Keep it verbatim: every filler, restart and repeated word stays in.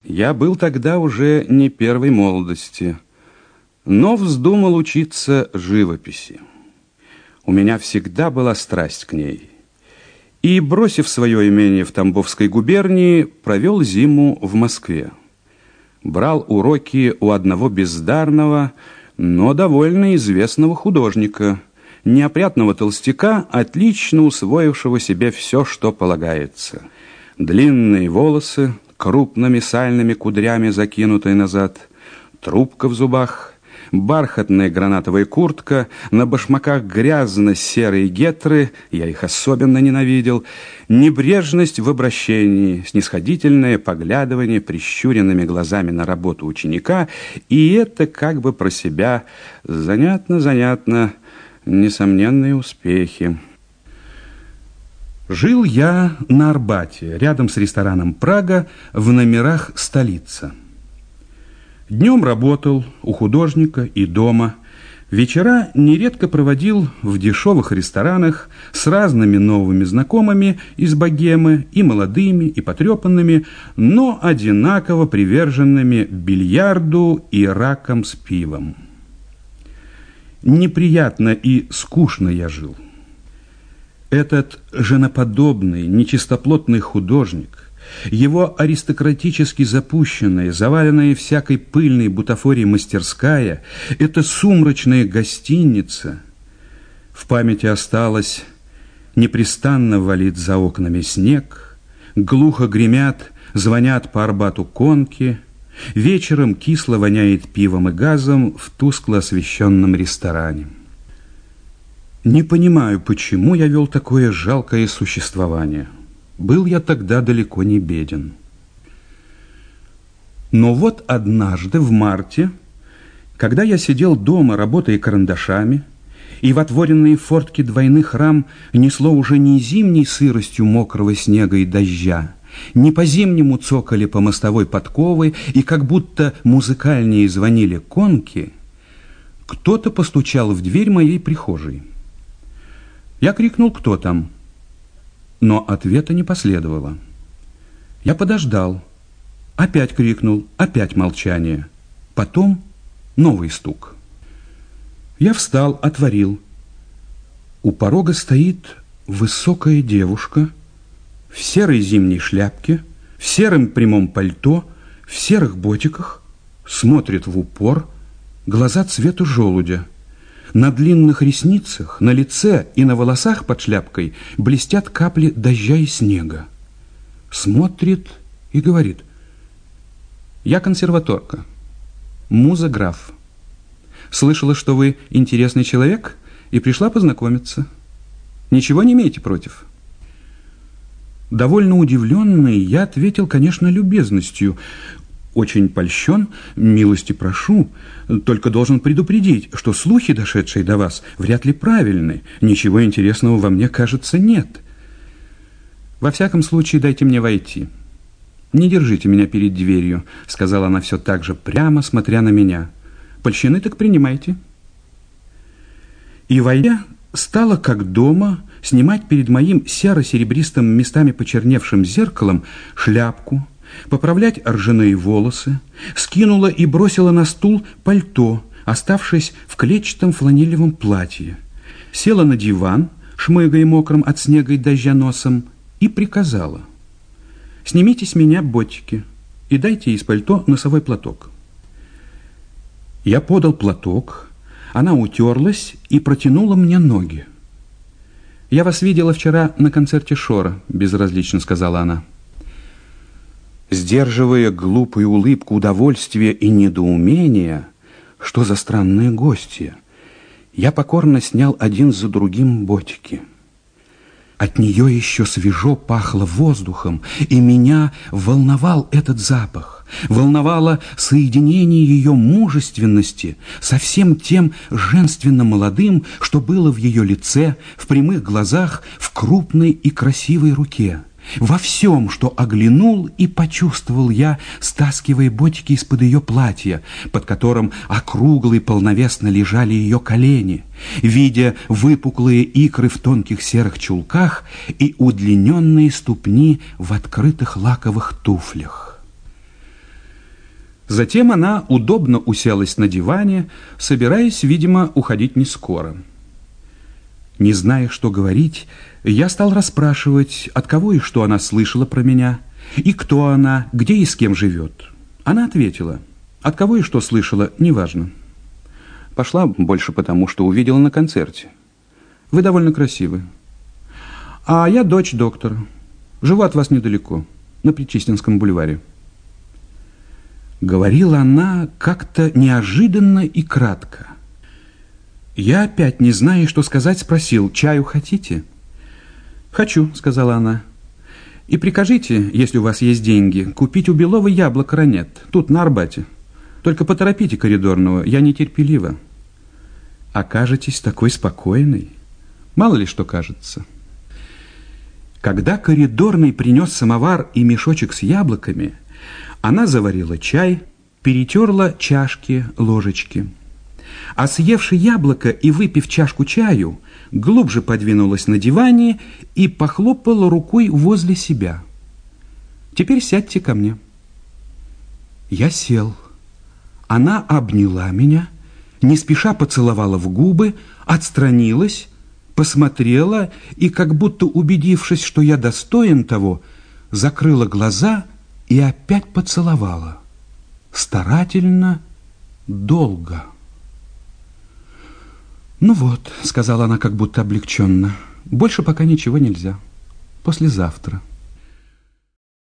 Я был тогда уже не первой молодости, но вздумал учиться живописи. У меня всегда была страсть к ней. И, бросив свое имение в Тамбовской губернии, провел зиму в Москве. Брал уроки у одного бездарного, но довольно известного художника, неопрятного толстяка, отлично усвоившего себе все, что полагается. Длинные волосы, крупными сальными кудрями закинутые назад, трубка в зубах, бархатная гранатовая куртка, на башмаках грязно-серые гетры, я их особенно ненавидел, небрежность в обращении, снисходительное поглядывание прищуренными глазами на работу ученика, и это как бы про себя занятно-занятно, несомненные успехи. Жил я на Арбате, рядом с рестораном «Прага», в номерах «Столица». Днем работал у художника и дома. Вечера нередко проводил в дешевых ресторанах с разными новыми знакомыми из богемы, и молодыми, и потрепанными, но одинаково приверженными бильярду и ракам с пивом. Неприятно и скучно я жил. Этот женоподобный, нечистоплотный художник, его аристократически запущенная, заваленная всякой пыльной бутафорией мастерская, эта сумрачная гостиница в памяти осталась: непрестанно валит за окнами снег, глухо гремят, звонят по Арбату конки, вечером кисло воняет пивом и газом в тускло освещенном ресторане. Не понимаю, почему я вел такое жалкое существование. Был я тогда далеко не беден. Но вот однажды в марте, когда я сидел дома, работая карандашами, и в отворенные фортки двойных рам несло уже не зимней сыростью мокрого снега и дождя, не по-зимнему цокали по мостовой подковы, и как будто музыкальнее звонили конки, кто-то постучал в дверь моей прихожей. Я крикнул: «Кто там?», но ответа не последовало. Я подождал, опять крикнул, опять молчание, потом новый стук. Я встал, отворил. У порога стоит высокая девушка в серой зимней шляпке, в сером прямом пальто, в серых ботиках, смотрит в упор, глаза цвета желудя. На длинных ресницах, на лице и на волосах под шляпкой блестят капли дождя и снега. Смотрит и говорит: «Я консерваторка, муза граф. Слышала, что вы интересный человек, и пришла познакомиться. Ничего не имеете против?» Довольно удивленный, я ответил, конечно, любезностью: «Очень польщен, милости прошу, только должен предупредить, что слухи, дошедшие до вас, вряд ли правильны. Ничего интересного во мне, кажется, нет. Во всяком случае, дайте мне войти. Не держите меня перед дверью», — сказала она все так же прямо, смотря на меня. «Польщены, так принимайте». И, войдя, стала, как дома, снимать перед моим серо-серебристым, местами почерневшим зеркалом шляпку, поправлять ржаные волосы, скинула и бросила на стул пальто, оставшись в клетчатом фланелевом платье, села на диван, шмыгая мокрым от снега и дождя носом, и приказала: «Снимите с меня ботики и дайте из пальто носовой платок». Я подал платок, она утерлась и протянула мне ноги. «Я вас видела вчера на концерте Шора», — безразлично сказала она. Сдерживая глупую улыбку удовольствия и недоумения, что за странные гости, я покорно снял один за другим ботики. От нее еще свежо пахло воздухом, и меня волновал этот запах, волновало соединение ее мужественности со всем тем женственно-молодым, что было в ее лице, в прямых глазах, в крупной и красивой руке. Во всем, что оглянул и почувствовал я, стаскивая ботики из-под ее платья, под которым округло и полновесно лежали ее колени, видя выпуклые икры в тонких серых чулках и удлиненные ступни в открытых лаковых туфлях. Затем она удобно уселась на диване, собираясь, видимо, уходить не скоро. Не зная, что говорить, я стал расспрашивать, от кого и что она слышала про меня, и кто она, где и с кем живет. Она ответила: от кого и что слышала, неважно. Пошла больше потому, что увидела на концерте. Вы довольно красивы. А я дочь доктора. Живу от вас недалеко, на Причистинском бульваре. Говорила она как-то неожиданно и кратко. Я опять, не зная, что сказать, спросил: чаю хотите? Хочу, сказала она. И прикажите, если у вас есть деньги, купить у Белова яблоко ранет, тут, на Арбате. Только поторопите коридорного, я нетерпелива. Окажетесь такой спокойной. Мало ли что кажется. Когда коридорный принес самовар и мешочек с яблоками, она заварила чай, перетерла чашки, ложечки. А съевши яблоко и выпив чашку чаю, глубже подвинулась на диване и похлопала рукой возле себя. Теперь сядьте ко мне. Я сел. Она обняла меня, не спеша поцеловала в губы, отстранилась, посмотрела и, как будто убедившись, что я достоин того, закрыла глаза и опять поцеловала. Старательно, долго. «Ну вот», — сказала она как будто облегченно, — «больше пока ничего нельзя. Послезавтра».